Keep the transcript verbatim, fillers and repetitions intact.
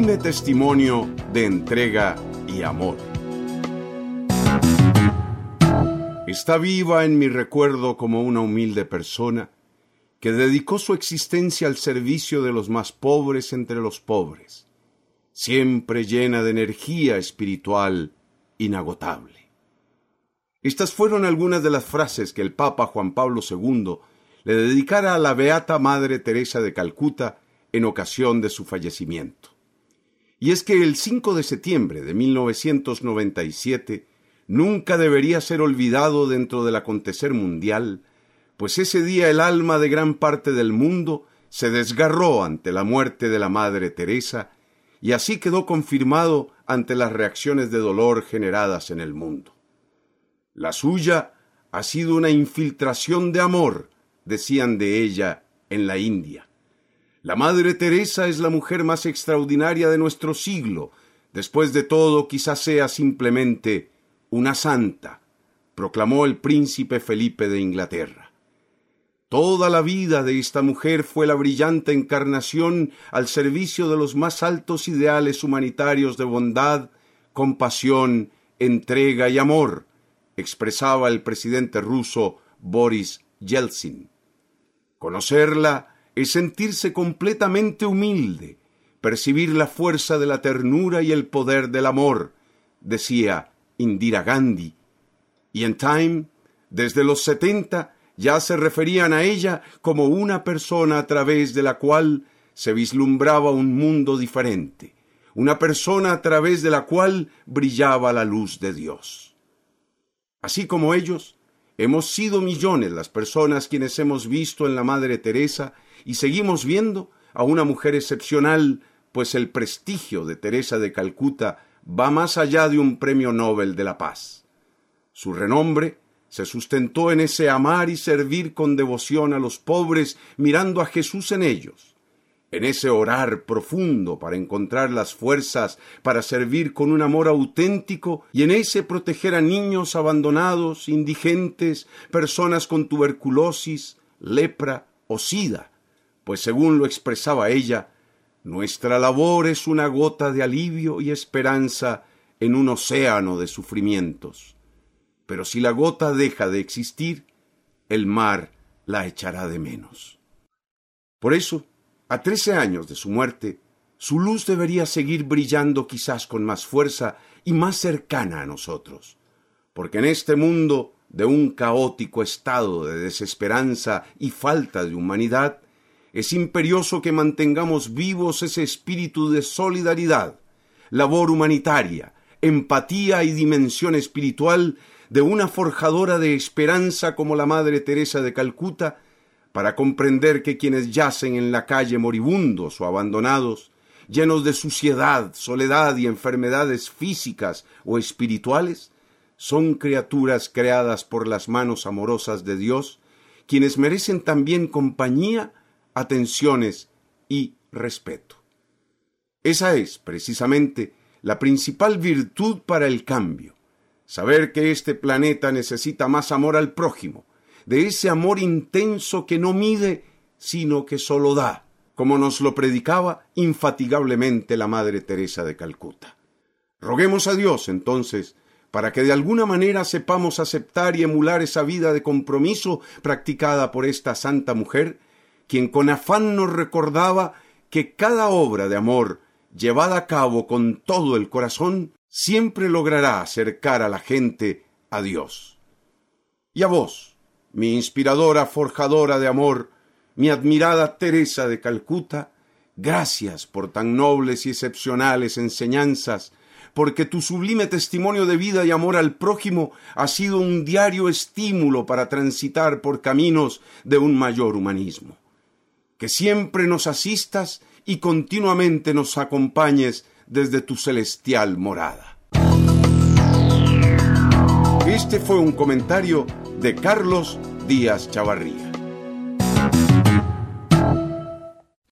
sublime testimonio de entrega y amor. Está viva en mi recuerdo como una humilde persona que dedicó su existencia al servicio de los más pobres entre los pobres, siempre llena de energía espiritual inagotable. Estas fueron algunas de las frases que el Papa Juan Pablo segundo le dedicara a la beata Madre Teresa de Calcuta en ocasión de su fallecimiento. Y es que el cinco de septiembre de mil novecientos noventa y siete nunca debería ser olvidado dentro del acontecer mundial, pues ese día el alma de gran parte del mundo se desgarró ante la muerte de la Madre Teresa, y así quedó confirmado ante las reacciones de dolor generadas en el mundo. La suya ha sido una infiltración de amor, decían de ella en la India. La Madre Teresa es la mujer más extraordinaria de nuestro siglo. Después de todo, quizás sea simplemente una santa, proclamó el príncipe Felipe de Inglaterra. Toda la vida de esta mujer fue la brillante encarnación al servicio de los más altos ideales humanitarios de bondad, compasión, entrega y amor, expresaba el presidente ruso Boris Yeltsin. Conocerla es sentirse completamente humilde, percibir la fuerza de la ternura y el poder del amor, decía Indira Gandhi. Y en Time, desde los setenta, ya se referían a ella como una persona a través de la cual se vislumbraba un mundo diferente, una persona a través de la cual brillaba la luz de Dios. Así como ellos, hemos sido millones las personas quienes hemos visto en la Madre Teresa y seguimos viendo a una mujer excepcional, pues el prestigio de Teresa de Calcuta va más allá de un premio Nobel de la Paz. Su renombre se sustentó en ese amar y servir con devoción a los pobres, mirando a Jesús en ellos, en ese orar profundo para encontrar las fuerzas para servir con un amor auténtico y en ese proteger a niños abandonados, indigentes, personas con tuberculosis, lepra o sida, pues según lo expresaba ella, nuestra labor es una gota de alivio y esperanza en un océano de sufrimientos. Pero si la gota deja de existir, el mar la echará de menos. Por eso, a trece años de su muerte, su luz debería seguir brillando quizás con más fuerza y más cercana a nosotros, porque en este mundo de un caótico estado de desesperanza y falta de humanidad, es imperioso que mantengamos vivos ese espíritu de solidaridad, labor humanitaria, empatía y dimensión espiritual de una forjadora de esperanza como la Madre Teresa de Calcuta, para comprender que quienes yacen en la calle moribundos o abandonados, llenos de suciedad, soledad y enfermedades físicas o espirituales, son criaturas creadas por las manos amorosas de Dios, quienes merecen también compañía, atenciones y respeto. Esa es, precisamente, la principal virtud para el cambio. Saber que este planeta necesita más amor al prójimo, de ese amor intenso que no mide, sino que solo da, como nos lo predicaba infatigablemente la Madre Teresa de Calcuta. Roguemos a Dios, entonces, para que de alguna manera sepamos aceptar y emular esa vida de compromiso practicada por esta santa mujer, quien con afán nos recordaba que cada obra de amor, llevada a cabo con todo el corazón, siempre logrará acercar a la gente a Dios. Y a vos, mi inspiradora forjadora de amor, mi admirada Teresa de Calcuta, gracias por tan nobles y excepcionales enseñanzas, porque tu sublime testimonio de vida y amor al prójimo ha sido un diario estímulo para transitar por caminos de un mayor humanismo. Que siempre nos asistas y continuamente nos acompañes desde tu celestial morada. Este fue un comentario de Carlos Díaz Chavarría.